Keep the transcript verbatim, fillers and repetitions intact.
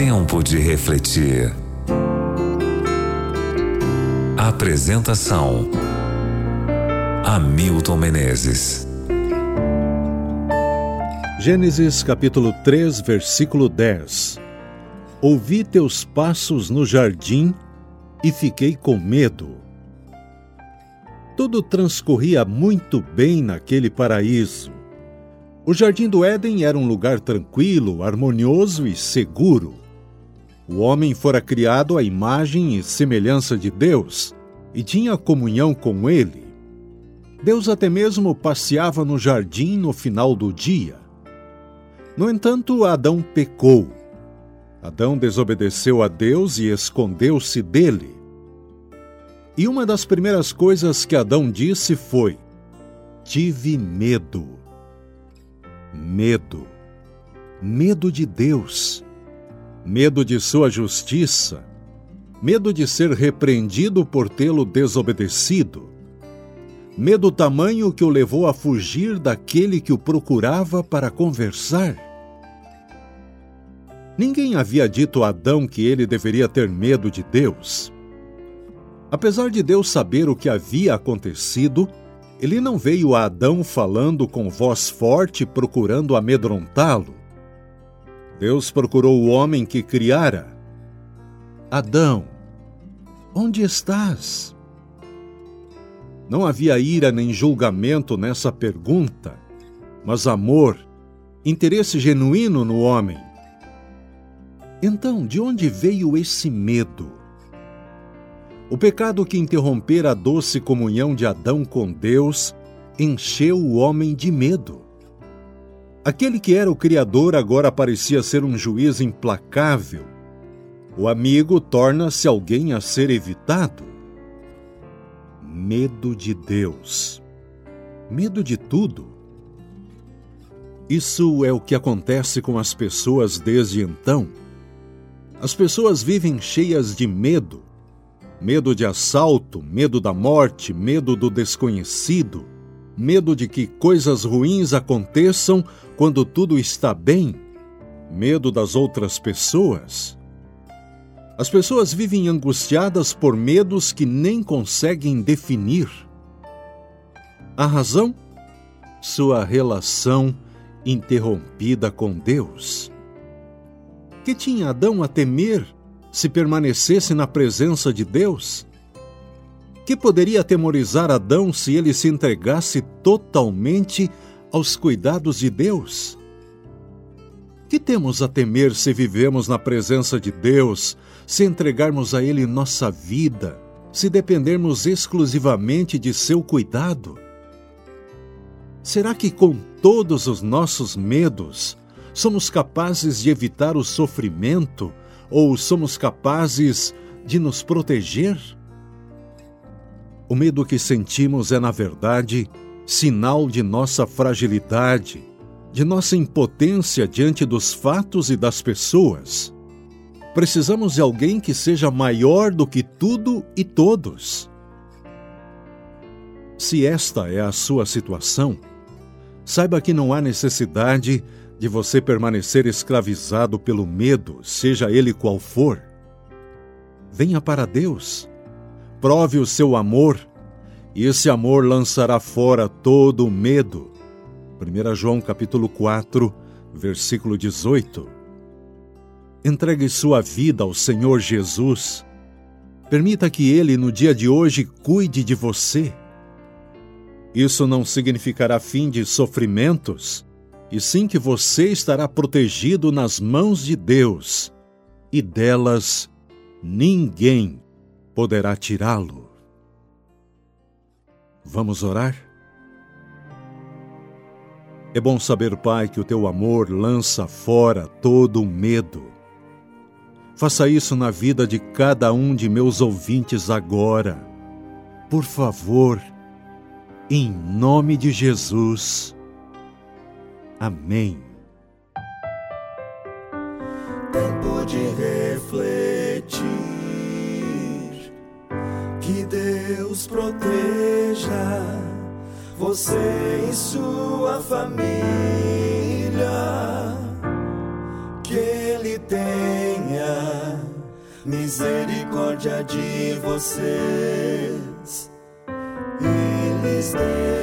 Tempo de refletir. Apresentação: Hamilton Menezes. Gênesis capítulo três, versículo dez. Ouvi teus passos no jardim e fiquei com medo. Tudo transcorria muito bem naquele paraíso. O Jardim do Éden era um lugar tranquilo, harmonioso e seguro. O homem fora criado à imagem e semelhança de Deus e tinha comunhão com Ele. Deus até mesmo passeava no jardim no final do dia. No entanto, Adão pecou. Adão desobedeceu a Deus e escondeu-se dele. E uma das primeiras coisas que Adão disse foi: tive medo. Medo. Medo de Deus. Medo de sua justiça. Medo de ser repreendido por tê-lo desobedecido. Medo tamanho que o levou a fugir daquele que o procurava para conversar. Ninguém havia dito a Adão que ele deveria ter medo de Deus. Apesar de Deus saber o que havia acontecido, ele não veio a Adão falando com voz forte, procurando amedrontá-lo. Deus procurou o homem que criara. Adão, onde estás? Não havia ira nem julgamento nessa pergunta, mas amor, interesse genuíno no homem. Então, de onde veio esse medo? O pecado que interrompera a doce comunhão de Adão com Deus encheu o homem de medo. Aquele que era o Criador agora parecia ser um juiz implacável. O amigo torna-se alguém a ser evitado. Medo de Deus. Medo de tudo. Isso é o que acontece com as pessoas desde então. As pessoas vivem cheias de medo. Medo de assalto, medo da morte, medo do desconhecido, medo de que coisas ruins aconteçam quando tudo está bem, medo das outras pessoas. As pessoas vivem angustiadas por medos que nem conseguem definir. A razão? Sua relação interrompida com Deus. Que tinha Adão a temer se permanecesse na presença de Deus? Que poderia atemorizar Adão se ele se entregasse totalmente aos cuidados de Deus? Que temos a temer se vivemos na presença de Deus, se entregarmos a Ele nossa vida, se dependermos exclusivamente de seu cuidado? Será que com todos os nossos medos somos capazes de evitar o sofrimento ou somos capazes de nos proteger? O medo que sentimos é, na verdade, sinal de nossa fragilidade, de nossa impotência diante dos fatos e das pessoas. Precisamos de alguém que seja maior do que tudo e todos. Se esta é a sua situação, saiba que não há necessidade de você permanecer escravizado pelo medo, seja ele qual for. Venha para Deus, prove o seu amor, e esse amor lançará fora todo o medo. primeiro João capítulo quatro, versículo dezoito. Entregue sua vida ao Senhor Jesus. Permita que Ele, no dia de hoje, cuide de você. Isso não significará fim de sofrimentos, e sim que você estará protegido nas mãos de Deus, e delas ninguém poderá tirá-lo. Vamos orar? É bom saber, Pai, que o Teu amor lança fora todo o medo. Faça isso na vida de cada um de meus ouvintes agora. Por favor, em nome de Jesus. Amém. Tempo de refletir, que Deus proteja você e sua família, que Ele Ele tenha misericórdia de vocês. Eles